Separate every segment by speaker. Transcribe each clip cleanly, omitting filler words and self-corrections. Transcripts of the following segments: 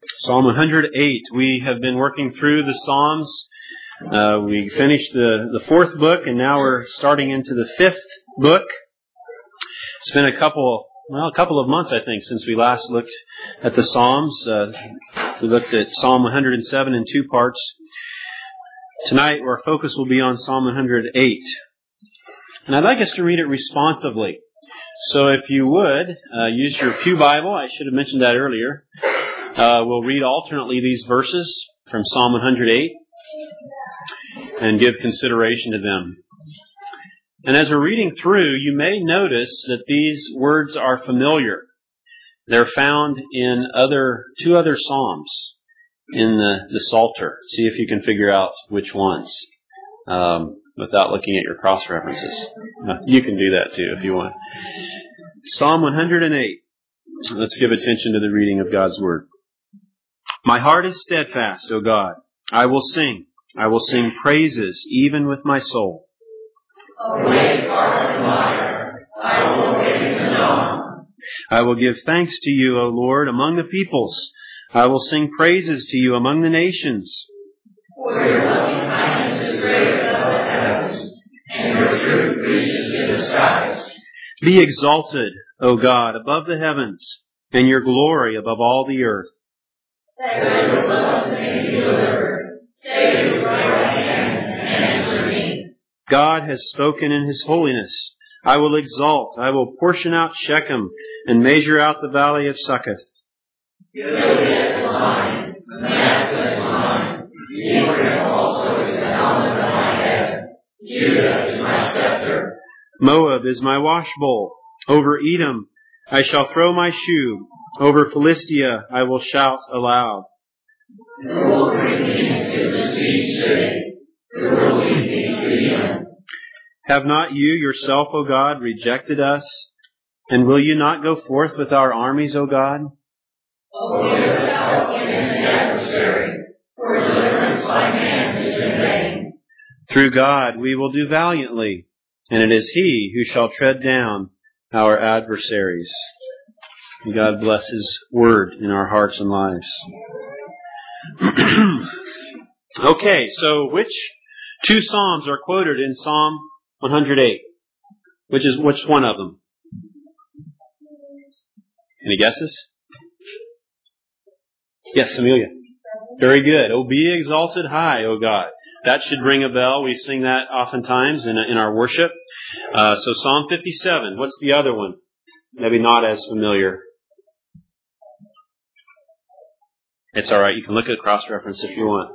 Speaker 1: Psalm 108. We have been working through the Psalms. We finished the fourth book, and now we're starting into the fifth book. It's been a couple of months, I think, since we last looked at the Psalms. We looked at Psalm 107 in two parts. Tonight, our focus will be on Psalm 108. And I'd like us to read it responsively. So if you would, use your Pew Bible. I should have mentioned that earlier. We'll read alternately these verses from Psalm 108 and give consideration to them. And as we're reading through, you may notice that these words are familiar. They're found in two other Psalms in the Psalter. See if you can figure out which ones without looking at your cross-references. You can do that too if you want. Psalm 108. Let's give attention to the reading of God's Word. My heart is steadfast, O God. I will sing. I will sing praises even with my soul.
Speaker 2: Awake, harp and lyre. I will awaken the dawn.
Speaker 1: I will give thanks to you, O Lord, among the peoples. I will sing praises to you among the nations.
Speaker 2: For your loving kindness is greater than the heavens, and your truth reaches to the skies.
Speaker 1: Be exalted, O God, above the heavens, and your glory above all the earth.
Speaker 2: That your beloved may be delivered. Stay with my right hand and answer me.
Speaker 1: God has spoken in His holiness. I will exalt. I will portion out Shechem and measure out the valley of Succoth.
Speaker 2: Gilead is mine, Manasseh is mine. Ephraim also is the helmet of my head. Judah is my scepter.
Speaker 1: Moab is my washbowl. Over Edom I shall throw my shoe. Over Philistia I will shout aloud.
Speaker 2: Who will bring me into the siege city? Who will lead me to Edom?
Speaker 1: Have not you yourself, O God, rejected us? And will you not go forth with our armies, O God?
Speaker 2: O give us help against the adversary, for deliverance by man is in vain.
Speaker 1: Through God we will do valiantly, and it is He who shall tread down our adversaries. And God bless His Word in our hearts and lives. Okay, so which two Psalms are quoted in Psalm 108? Which one of them? Any guesses? Yes, Amelia. Very good. Oh, be exalted high, O God. That should ring a bell. We sing that oftentimes in our worship. So Psalm 57. What's the other one? Maybe not as familiar. It's all right. You can look at cross-reference if you want.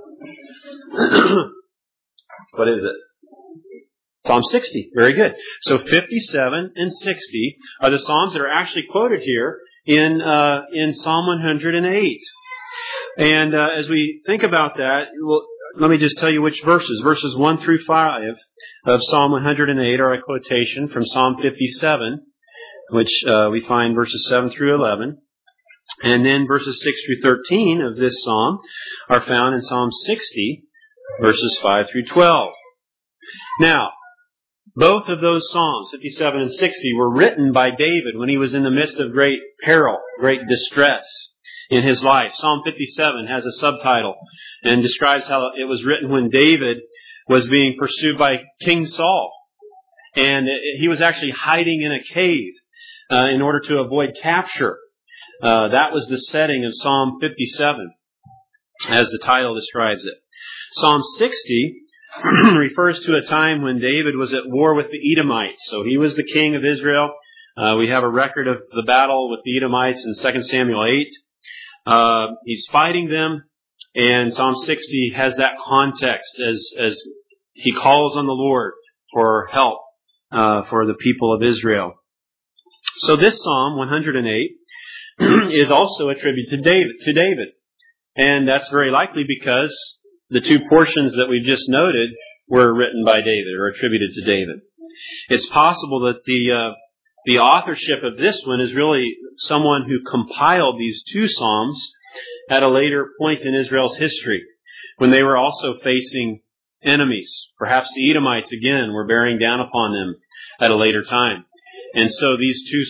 Speaker 1: What is it? Psalm 60. Very good. So 57 and 60 are the Psalms that are actually quoted here in Psalm 108. And as we think about that, let me just tell you which verses. Verses 1 through 5 of Psalm 108 are a quotation from Psalm 57, which we find verses 7 through 11. And then verses 6 through 13 of this psalm are found in Psalm 60, verses 5 through 12. Now, both of those Psalms, 57 and 60, were written by David when he was in the midst of great peril, great distress in his life. Psalm 57 has a subtitle and describes how it was written when David was being pursued by King Saul. And he was actually hiding in a cave in order to avoid capture. That was the setting of Psalm 57, as the title describes it. Psalm 60 refers to a time when David was at war with the Edomites. So he was the king of Israel. We have a record of the battle with the Edomites in 2 Samuel 8. He's fighting them, and Psalm 60 has that context as he calls on the Lord for help for the people of Israel. So this Psalm 108 is also a tribute to David. And that's very likely because the two portions that we've just noted were written by David or attributed to David. It's possible that the authorship of this one is really someone who compiled these two Psalms at a later point in Israel's history, when they were also facing enemies. Perhaps the Edomites, again, were bearing down upon them at a later time. And so these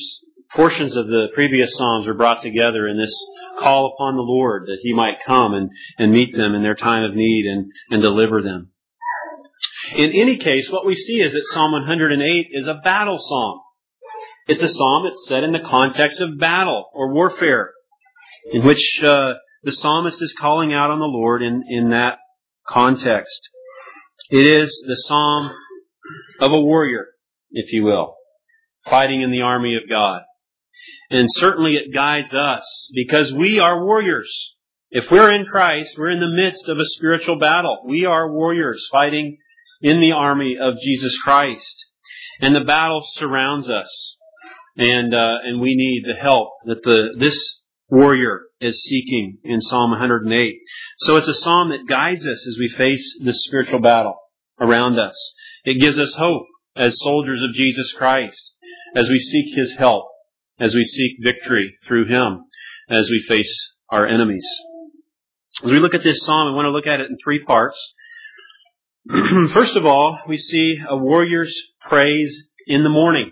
Speaker 1: portions of the previous Psalms are brought together in this call upon the Lord that He might come and meet them in their time of need and deliver them. In any case, what we see is that Psalm 108 is a battle psalm. It's a psalm that's set in the context of battle or warfare, in which the psalmist is calling out on the Lord in that context. It is the psalm of a warrior, if you will, fighting in the army of God. And certainly it guides us because we are warriors. If we're in Christ, we're in the midst of a spiritual battle. We are warriors fighting in the army of Jesus Christ. And the battle surrounds us. And we need the help that this warrior is seeking in Psalm 108. So it's a psalm that guides us as we face this spiritual battle around us. It gives us hope as soldiers of Jesus Christ, as we seek His help, as we seek victory through Him, as we face our enemies. As we look at this psalm, I want to look at it in three parts. First of all, we see a warrior's praise in the morning.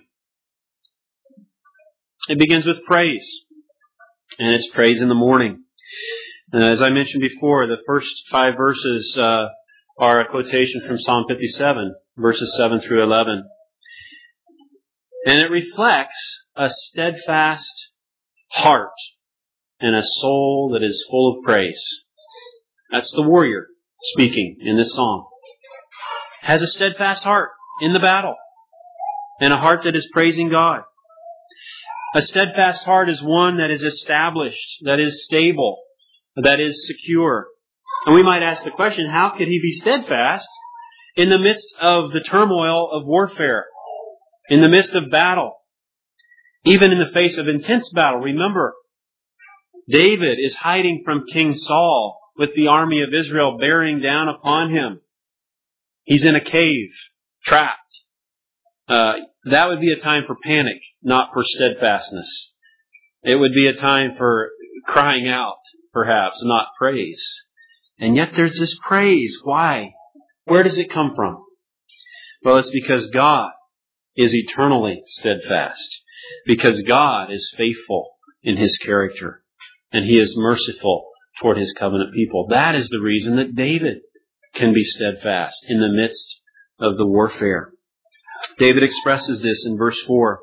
Speaker 1: It begins with praise, and it's praise in the morning. As I mentioned before, the first 5 verses are a quotation from Psalm 57, verses 7 through 11. And it reflects a steadfast heart and a soul that is full of praise. That's the warrior speaking in this psalm. Has a steadfast heart in the battle and a heart that is praising God. A steadfast heart is one that is established, that is stable, that is secure. And we might ask the question, how could he be steadfast in the midst of the turmoil of warfare, in the midst of battle, even in the face of intense battle? Remember, David is hiding from King Saul with the army of Israel bearing down upon him. He's in a cave, trapped. That would be a time for panic, not for steadfastness. It would be a time for crying out, perhaps, not praise. And yet there's this praise. Why? Where does it come from? Well, it's because God is eternally steadfast. Because God is faithful in His character. And He is merciful toward His covenant people. That is the reason that David can be steadfast in the midst of the warfare. David expresses this in verse 4.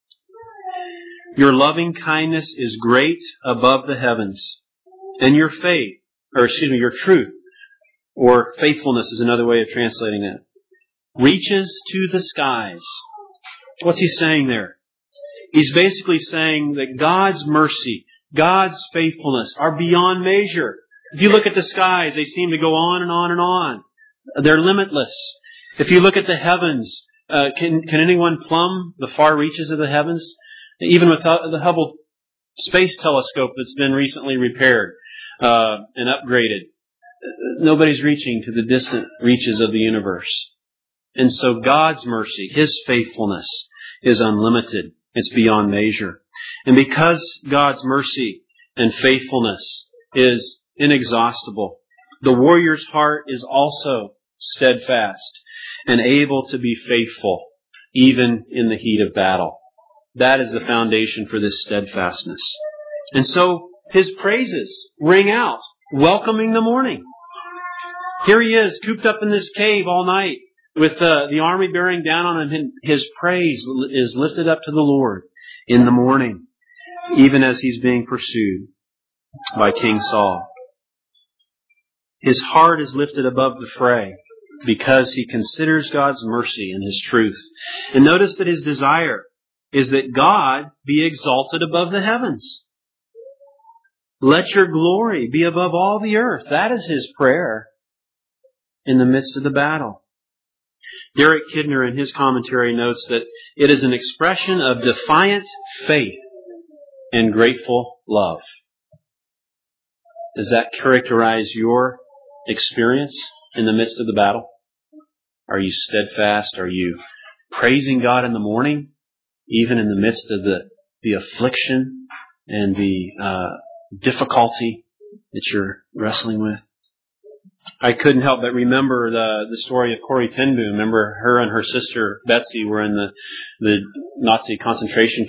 Speaker 1: Your loving kindness is great above the heavens, and your your truth, or faithfulness is another way of translating it, reaches to the skies. What's he saying there? He's basically saying that God's mercy, God's faithfulness are beyond measure. If you look at the skies, they seem to go on and on and on. They're limitless. If you look at the heavens, can anyone plumb the far reaches of the heavens? Even with the Hubble Space Telescope that's been recently repaired and upgraded, nobody's reaching to the distant reaches of the universe. And so God's mercy, His faithfulness is unlimited. It's beyond measure. And because God's mercy and faithfulness is inexhaustible, the warrior's heart is also steadfast and able to be faithful even in the heat of battle. That is the foundation for this steadfastness. And so his praises ring out, welcoming the morning. Here he is, cooped up in this cave all night with the army bearing down on him. His praise is lifted up to the Lord in the morning, even as he's being pursued by King Saul. His heart is lifted above the fray because he considers God's mercy and His truth. And notice that his desire is that God be exalted above the heavens. Let your glory be above all the earth. That is his prayer in the midst of the battle. Derek Kidner in his commentary notes that it is an expression of defiant faith and grateful love. Does that characterize your experience in the midst of the battle? Are you steadfast? Are you praising God in the morning, even in the midst of the affliction and the difficulty that you're wrestling with? I couldn't help but remember the story of Corrie ten Boom. Remember, her and her sister Betsy were in the Nazi concentration camp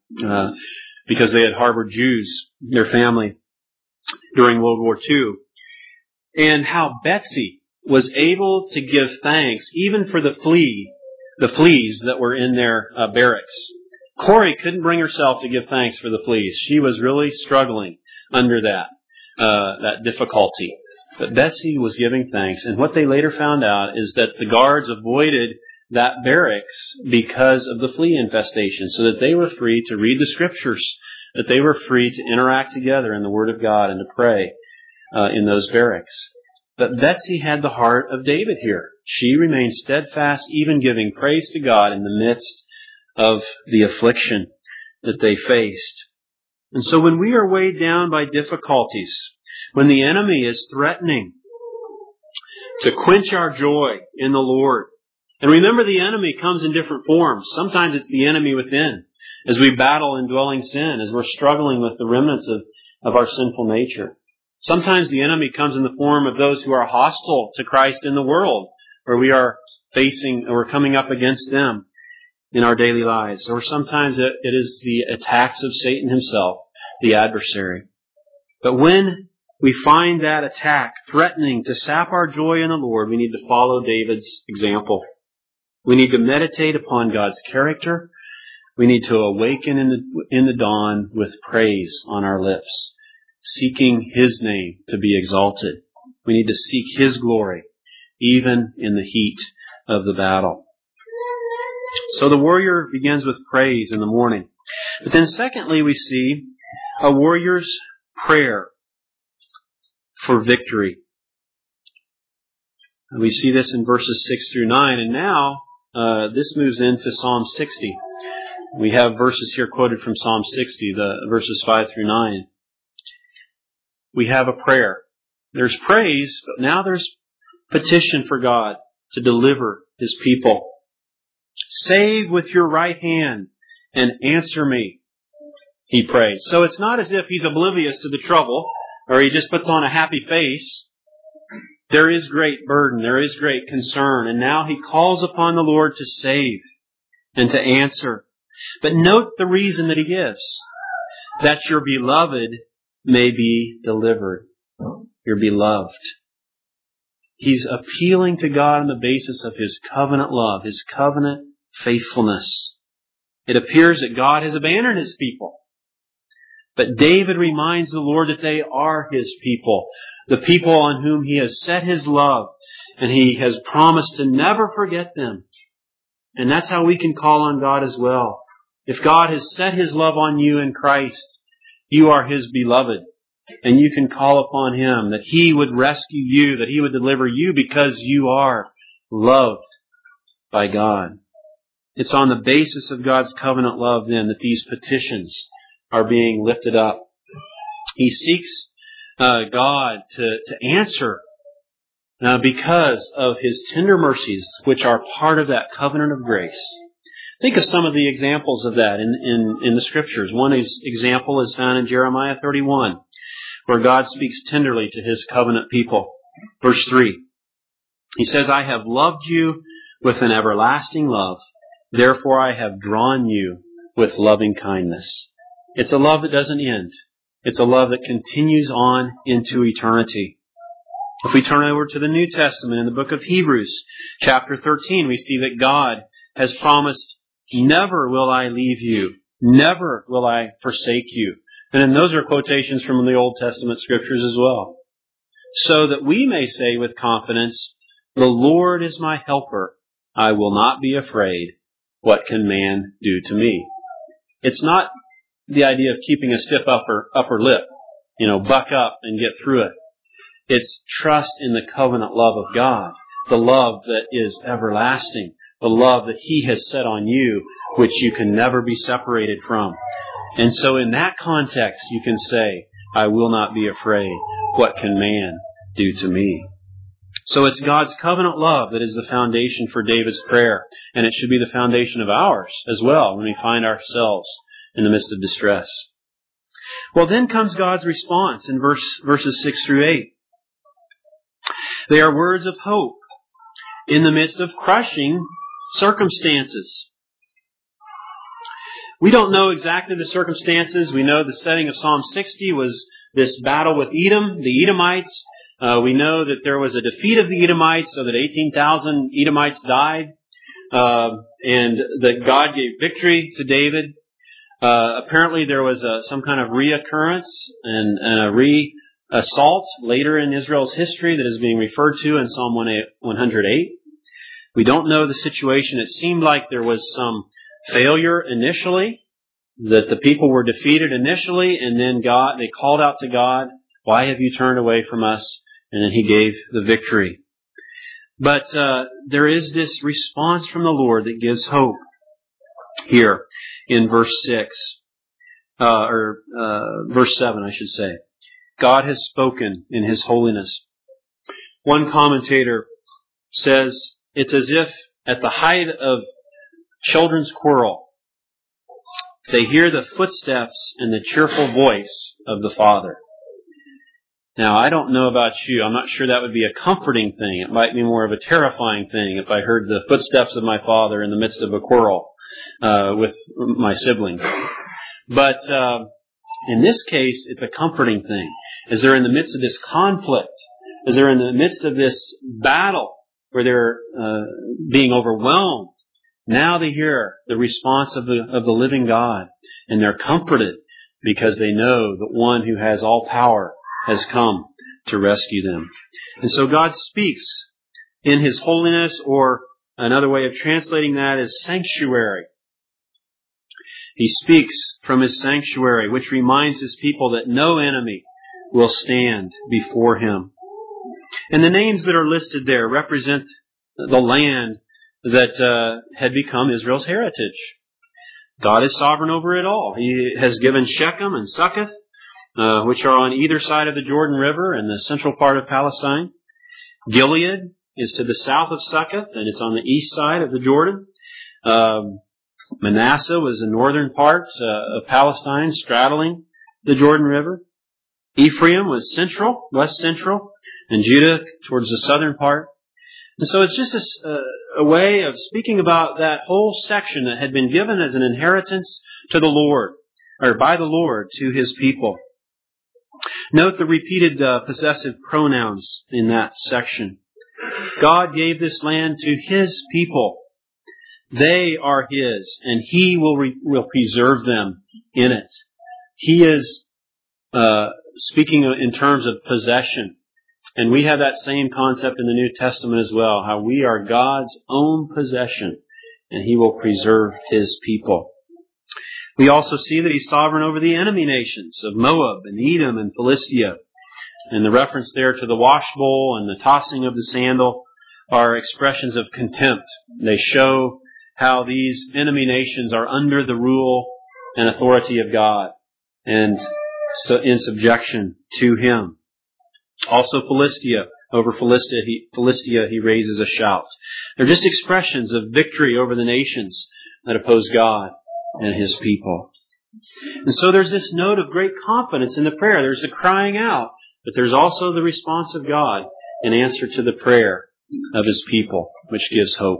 Speaker 1: because they had harbored Jews, their family, during World War II. And how Betsy was able to give thanks even for the fleas that were in their barracks. Corrie couldn't bring herself to give thanks for the fleas. She was really struggling under that difficulty. But Betsy was giving thanks. And what they later found out is that the guards avoided that barracks because of the flea infestation, so that they were free to read the Scriptures, that they were free to interact together in the Word of God and to pray in those barracks. But Betsy had the heart of David here. She remained steadfast, even giving praise to God in the midst of the affliction that they faced. And so when we are weighed down by difficulties, when the enemy is threatening to quench our joy in the Lord, and remember, the enemy comes in different forms. Sometimes it's the enemy within, as we battle indwelling sin, as we're struggling with the remnants of our sinful nature. Sometimes the enemy comes in the form of those who are hostile to Christ in the world, where we are facing or coming up against them in our daily lives. Or sometimes it is the attacks of Satan himself, the adversary. But when we find that attack threatening to sap our joy in the Lord, we need to follow David's example. We need to meditate upon God's character. We need to awaken in the dawn with praise on our lips, seeking His name to be exalted. We need to seek His glory, even in the heat of the battle. So the warrior begins with praise in the morning. But then secondly, we see a warrior's prayer for victory. We see this in verses 6 through 9. And now, this moves into Psalm 60. We have verses here quoted from Psalm 60, the verses 5 through 9. We have a prayer. There's praise, but now there's petition for God to deliver His people. Save with your right hand and answer me, he prays. So it's not as if he's oblivious to the trouble, or he just puts on a happy face. There is great burden, there is great concern, and now he calls upon the Lord to save and to answer. But note the reason that he gives. That your beloved may be delivered. Your beloved. He's appealing to God on the basis of His covenant love, His covenant faithfulness. It appears that God has abandoned His people. But David reminds the Lord that they are His people, the people on whom He has set His love, and He has promised to never forget them. And that's how we can call on God as well. If God has set His love on you in Christ, you are His beloved. And you can call upon Him that He would rescue you, that He would deliver you because you are loved by God. It's on the basis of God's covenant love then that these petitions are being lifted up. He seeks God to answer because of His tender mercies, which are part of that covenant of grace. Think of some of the examples of that in the Scriptures. One example is found in Jeremiah 31, where God speaks tenderly to His covenant people. Verse 3, He says, I have loved you with an everlasting love. Therefore I have drawn you with loving kindness. It's a love that doesn't end. It's a love that continues on into eternity. If we turn over to the New Testament in the book of Hebrews, chapter 13, we see that God has promised, never will I leave you. Never will I forsake you. And then those are quotations from the Old Testament Scriptures as well. So that we may say with confidence, the Lord is my helper. I will not be afraid. What can man do to me? It's not the idea of keeping a stiff upper lip. Buck up and get through it. It's trust in the covenant love of God. The love that is everlasting. The love that He has set on you, which you can never be separated from. And so in that context, you can say, I will not be afraid. What can man do to me? So it's God's covenant love that is the foundation for David's prayer. And it should be the foundation of ours as well when we find ourselves in the midst of distress. Well, then comes God's response in verses 6 through 8. They are words of hope in the midst of crushing circumstances. We don't know exactly the circumstances. We know the setting of Psalm 60 was this battle with Edom, the Edomites. We know that there was a defeat of the Edomites, so that 18,000 Edomites died, and that God gave victory to David. Apparently there was some kind of reoccurrence and a re-assault later in Israel's history that is being referred to in Psalm 108. We don't know the situation. It seemed like there was some failure initially, that the people were defeated initially, and then they called out to God, "Why have you turned away from us?" And then He gave the victory. But there is this response from the Lord that gives hope here in verse 6, verse 7, I should say. God has spoken in His holiness. One commentator says it's as if at the height of children's quarrel, they hear the footsteps and the cheerful voice of the Father. Now, I don't know about you. I'm not sure that would be a comforting thing. It might be more of a terrifying thing if I heard the footsteps of my father in the midst of a quarrel with my siblings. But in this case, it's a comforting thing. As they're in the midst of this conflict, as they're in the midst of this battle where they're being overwhelmed, now they hear the response of the living God, and they're comforted because they know that one who has all power has come to rescue them. And so God speaks in His holiness, or another way of translating that is sanctuary. He speaks from His sanctuary, which reminds His people that no enemy will stand before Him. And the names that are listed there represent the land that had become Israel's heritage. God is sovereign over it all. He has given Shechem and Succoth, which are on either side of the Jordan River in the central part of Palestine. Gilead is to the south of Succoth, and it's on the east side of the Jordan. Manasseh was the northern part of Palestine, straddling the Jordan River. Ephraim was central, west central, and Judah towards the southern part. And so it's just a way of speaking about that whole section that had been given as an inheritance to the Lord, or by the Lord to His people. Note the repeated possessive pronouns in that section. God gave this land to His people. They are His, and He will preserve them in it. He is speaking in terms of possession. And we have that same concept in the New Testament as well, how we are God's own possession, and He will preserve His people. We also see that He's sovereign over the enemy nations of Moab and Edom and Philistia. And the reference there to the washbowl and the tossing of the sandal are expressions of contempt. They show how these enemy nations are under the rule and authority of God, and so in subjection to Him. Also Philistia, over Philistia He raises a shout. They're just expressions of victory over the nations that oppose God and His people. And so there's this note of great confidence in the prayer. There's the crying out, but there's also the response of God in answer to the prayer of His people, which gives hope.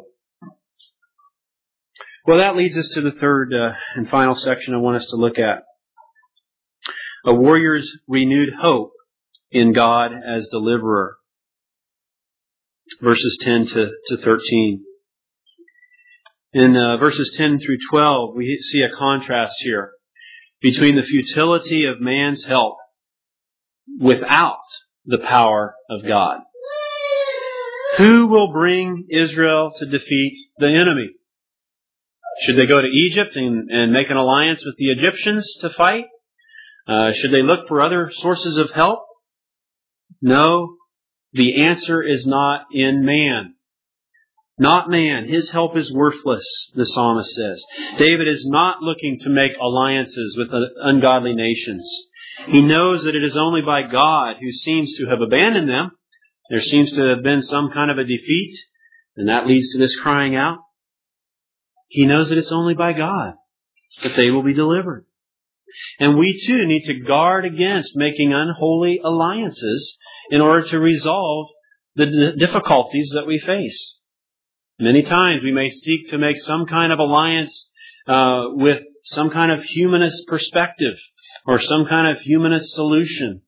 Speaker 1: Well, that leads us to the third and final section I want us to look at. A warrior's renewed hope in God as deliverer. Verses 10 to 13. In verses 10 through 12, we see a contrast here between the futility of man's help without the power of God. Who will bring Israel to defeat the enemy? Should they go to Egypt and make an alliance with the Egyptians to fight? Should they look for other sources of help? No, the answer is not in man. Not man. His help is worthless, the psalmist says. David is not looking to make alliances with ungodly nations. He knows that it is only by God, who seems to have abandoned them. There seems to have been some kind of a defeat, and that leads to this crying out. He knows that it's only by God that they will be delivered. And we too need to guard against making unholy alliances in order to resolve the difficulties that we face. Many times we may seek to make some kind of alliance with some kind of humanist perspective or some kind of humanist solution,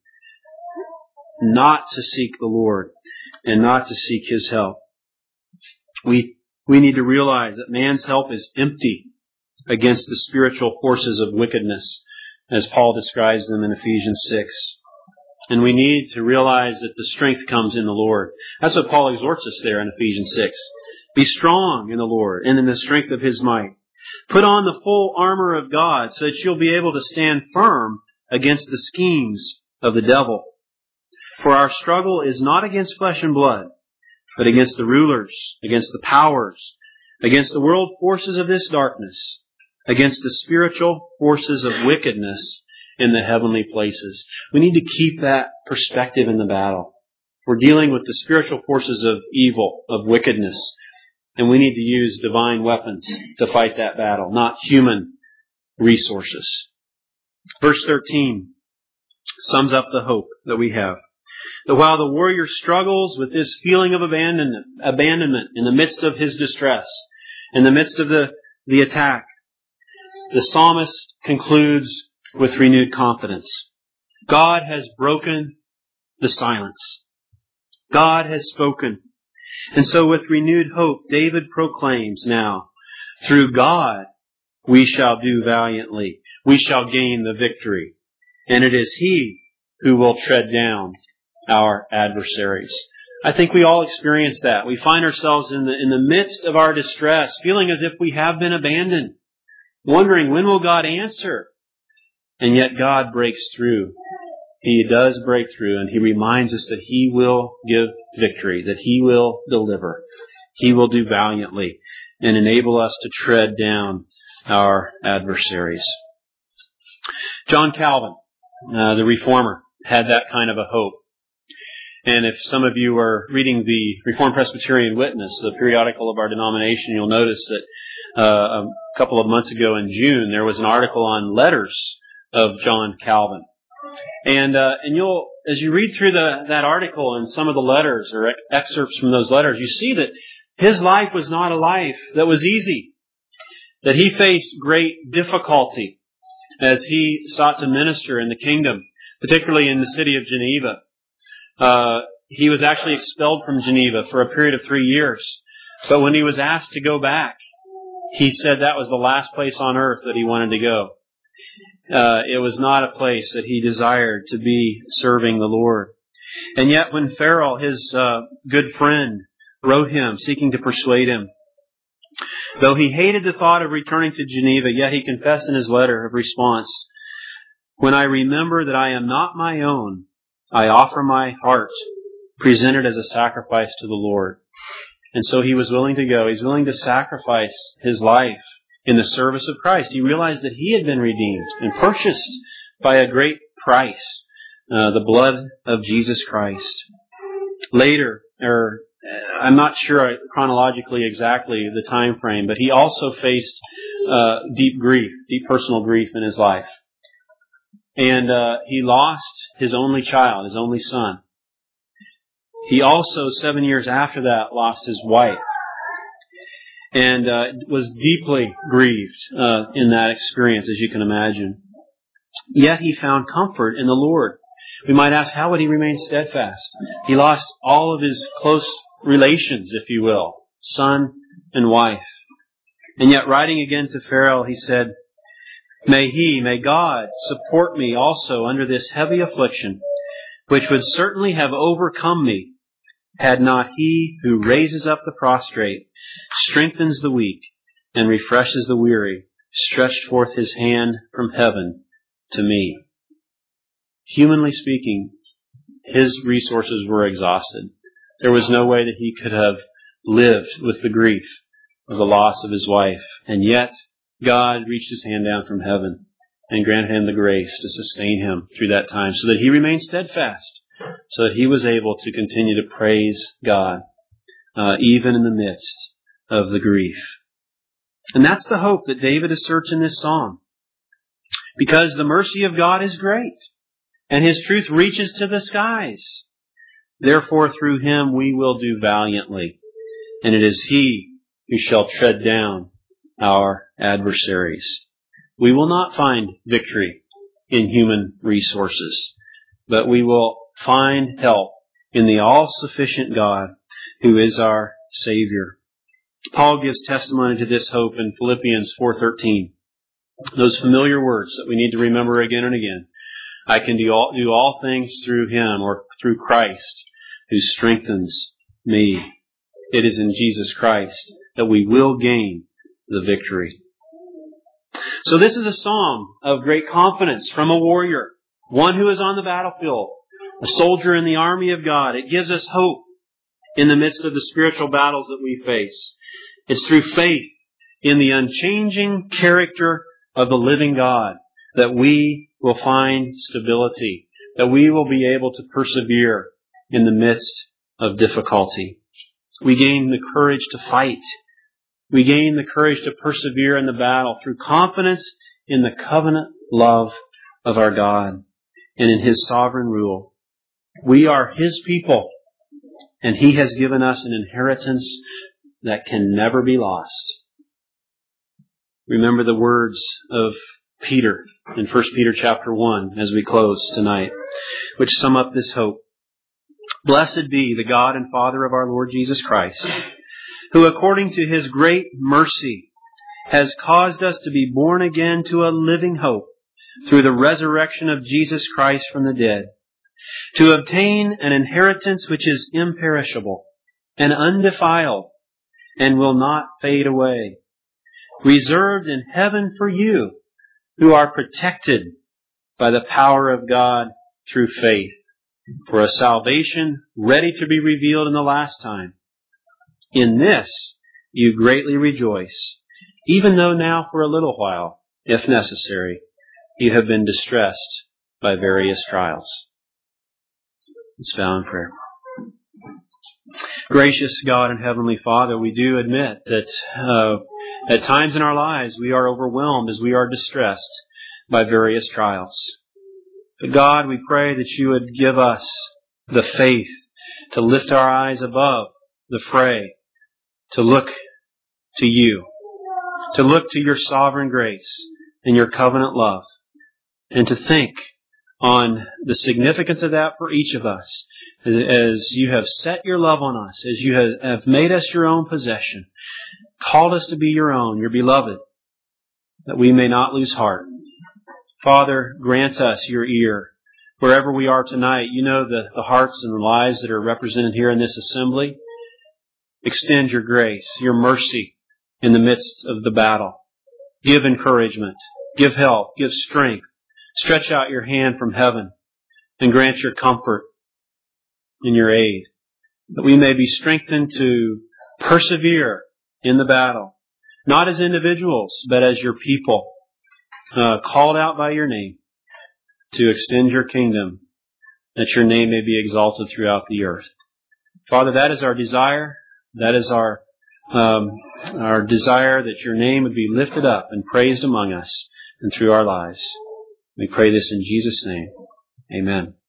Speaker 1: not to seek the Lord and not to seek His help. We need to realize that man's help is empty against the spiritual forces of wickedness, as Paul describes them in Ephesians 6. And we need to realize that the strength comes in the Lord. That's what Paul exhorts us there in Ephesians 6. Be strong in the Lord and in the strength of His might. Put on the full armor of God so that you'll be able to stand firm against the schemes of the devil. For our struggle is not against flesh and blood, but against the rulers, against the powers, against the world forces of this darkness, against the spiritual forces of wickedness in the heavenly places. We need to keep that perspective in the battle. We're dealing with the spiritual forces of evil, of wickedness, and we need to use divine weapons to fight that battle, not human resources. Verse 13 sums up the hope that we have. That while the warrior struggles with this feeling of abandonment in the midst of his distress, in the midst of the attack, the psalmist concludes with renewed confidence. God has broken the silence. God has spoken. And so with renewed hope, David proclaims now, through God we shall do valiantly. We shall gain the victory. And it is He who will tread down our adversaries. I think we all experience that. We find ourselves in the midst of our distress, feeling as if we have been abandoned, wondering when will God answer? And yet God breaks through. He does break through, and He reminds us that He will give victory, that He will deliver. He will do valiantly and enable us to tread down our adversaries. John Calvin, the Reformer, had that kind of a hope. And if some of you are reading the Reformed Presbyterian Witness, the periodical of our denomination, you'll notice that a couple of months ago in June, there was an article on letters of John Calvin. And you'll, as you read through that article and some of the letters or excerpts from those letters, you see that his life was not a life that was easy, that he faced great difficulty as he sought to minister in the kingdom, particularly in the city of Geneva. He was actually expelled from Geneva for a period of 3 years. But when he was asked to go back, he said that was the last place on earth that he wanted to go. It was not a place that he desired to be serving the Lord. And yet when Farel, his good friend, wrote him, seeking to persuade him, though he hated the thought of returning to Geneva, yet he confessed in his letter of response, "When I remember that I am not my own, I offer my heart, presented as a sacrifice to the Lord." And so he was willing to go. He's willing to sacrifice his life in the service of Christ. He realized that he had been redeemed and purchased by a great price, the blood of Jesus Christ. Later, I'm not sure chronologically exactly the time frame, but he also faced deep personal grief in his life. And he lost his only child, his only son. He also, 7 years after that, lost his wife. And was deeply grieved in that experience, as you can imagine. Yet he found comfort in the Lord. We might ask, how would he remain steadfast? He lost all of his close relations, if you will, son and wife. And yet, writing again to Farel, he said, May God support me also under this heavy affliction, which would certainly have overcome me, had not He who raises up the prostrate, strengthens the weak, and refreshes the weary, stretched forth His hand from heaven to me. Humanly speaking, his resources were exhausted. There was no way that he could have lived with the grief of the loss of his wife. And yet, God reached His hand down from heaven and granted him the grace to sustain him through that time so that he remained steadfast, so that he was able to continue to praise God, even in the midst of the grief. And that's the hope that David asserts in this psalm. Because the mercy of God is great, and His truth reaches to the skies. Therefore, through Him we will do valiantly, and it is He who shall tread down our adversaries. we will not find victory in human resources, but we will find help in the all-sufficient God who is our Savior. Paul gives testimony to this hope in Philippians 4:13. Those familiar words that we need to remember again and again. I can do all things through Him, or through Christ, who strengthens me. It is in Jesus Christ that we will gain the victory. So this is a psalm of great confidence from a warrior, one who is on the battlefield, a soldier in the army of God. It gives us hope in the midst of the spiritual battles that we face. It's through faith in the unchanging character of the living God that we will find stability, that we will be able to persevere in the midst of difficulty. We gain the courage to fight. We gain the courage to persevere in the battle through confidence in the covenant love of our God and in His sovereign rule. We are His people, and He has given us an inheritance that can never be lost. Remember the words of Peter in 1 Peter chapter 1 as we close tonight, which sum up this hope. Blessed be the God and Father of our Lord Jesus Christ, who according to His great mercy has caused us to be born again to a living hope through the resurrection of Jesus Christ from the dead, to obtain an inheritance which is imperishable and undefiled and will not fade away, reserved in heaven for you who are protected by the power of God through faith, for a salvation ready to be revealed in the last time. In this you greatly rejoice, even though now for a little while, if necessary, you have been distressed by various trials. Let's bow in prayer. Gracious God and Heavenly Father, we do admit that at times in our lives we are overwhelmed as we are distressed by various trials. But God, we pray that you would give us the faith to lift our eyes above the fray, to look to you, to look to your sovereign grace and your covenant love, and to think on the significance of that for each of us, as you have set your love on us, as you have made us your own possession, called us to be your own, your beloved, that we may not lose heart. Father, grant us your ear. Wherever we are tonight, you know the hearts and the lives that are represented here in this assembly. Extend your grace, your mercy in the midst of the battle. Give encouragement, give help, give strength. Stretch out your hand from heaven and grant your comfort and your aid, that we may be strengthened to persevere in the battle, not as individuals, but as your people, called out by your name to extend your kingdom, that your name may be exalted throughout the earth. Father, that is our desire. That is our desire that your name would be lifted up and praised among us and through our lives. We pray this in Jesus' name. Amen.